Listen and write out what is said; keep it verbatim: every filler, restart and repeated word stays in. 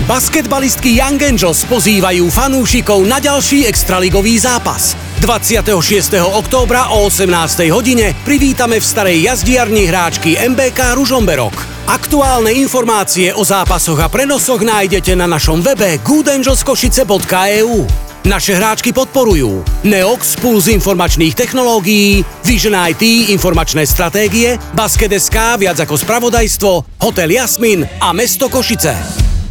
Basketbalistky Young Angels pozývajú fanúšikov na ďalší extraligový zápas. dvadsiateho šiesteho októbra o osemnástej hodine privítame v starej jazdiarni hráčky em bé ká Ružomberok. Aktuálne informácie o zápasoch a prenosoch nájdete na našom webe good angels košice bodka e u. Naše hráčky podporujú Neox, Puls informačných technológií, Vision í té, informačné stratégie, Basket bodka es ká, viac ako spravodajstvo, Hotel Jasmin a Mesto Košice.